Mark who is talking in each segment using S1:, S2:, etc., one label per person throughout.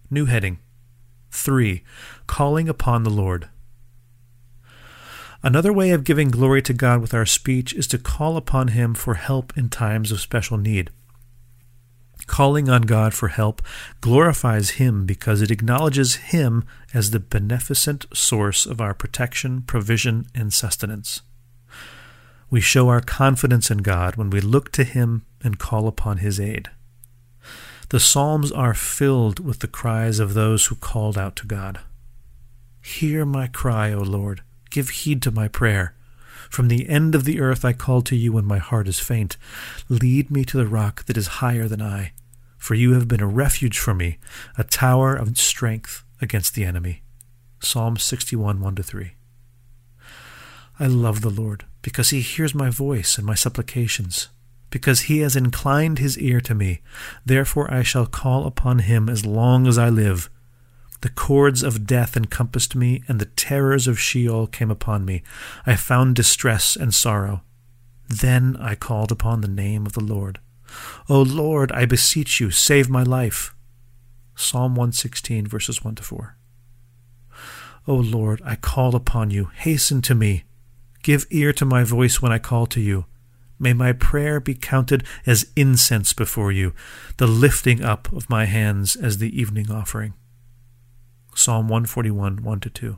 S1: New heading. 3. Calling upon the Lord. Another way of giving glory to God with our speech is to call upon Him for help in times of special need. Calling on God for help glorifies Him because it acknowledges Him as the beneficent source of our protection, provision, and sustenance. We show our confidence in God when we look to Him and call upon His aid. The Psalms are filled with the cries of those who called out to God. Hear my cry, O Lord. Give heed to my prayer. From the end of the earth I call to you when my heart is faint. Lead me to the rock that is higher than I, for you have been a refuge for me, a tower of strength against the enemy. Psalm 61, 1-3. I love the Lord, because He hears my voice and my supplications, because He has inclined His ear to me. Therefore I shall call upon Him as long as I live. The cords of death encompassed me, and the terrors of Sheol came upon me. I found distress and sorrow. Then I called upon the name of the Lord. O Lord, I beseech you, save my life. Psalm 116, verses 1-4. O Lord, I call upon you. Hasten to me. Give ear to my voice when I call to you. May my prayer be counted as incense before you, the lifting up of my hands as the evening offering. Psalm 141, 1-2.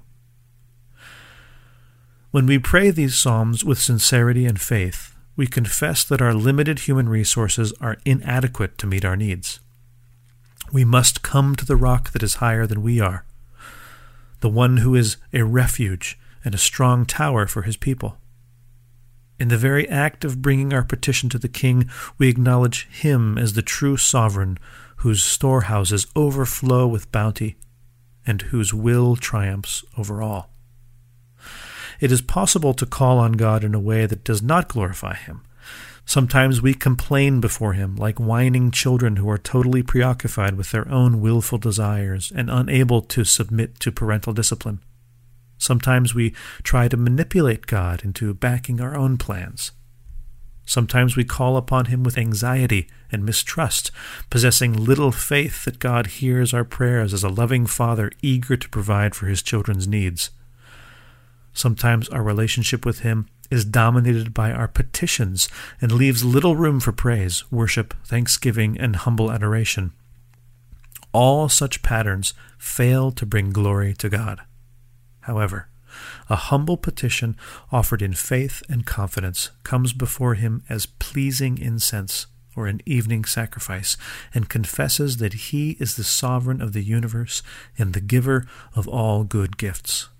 S1: When we pray these psalms with sincerity and faith, we confess that our limited human resources are inadequate to meet our needs. We must come to the rock that is higher than we are, the one who is a refuge and a strong tower for His people. In the very act of bringing our petition to the King, we acknowledge Him as the true sovereign, whose storehouses overflow with bounty, and whose will triumphs over all. It is possible to call on God in a way that does not glorify Him. Sometimes we complain before Him like whining children who are totally preoccupied with their own willful desires and unable to submit to parental discipline. Sometimes we try to manipulate God into backing our own plans. Sometimes we call upon Him with anxiety and mistrust, possessing little faith that God hears our prayers as a loving Father eager to provide for His children's needs. Sometimes our relationship with Him is dominated by our petitions and leaves little room for praise, worship, thanksgiving, and humble adoration. All such patterns fail to bring glory to God. However, a humble petition offered in faith and confidence comes before Him as pleasing incense or an evening sacrifice and confesses that He is the sovereign of the universe and the giver of all good gifts.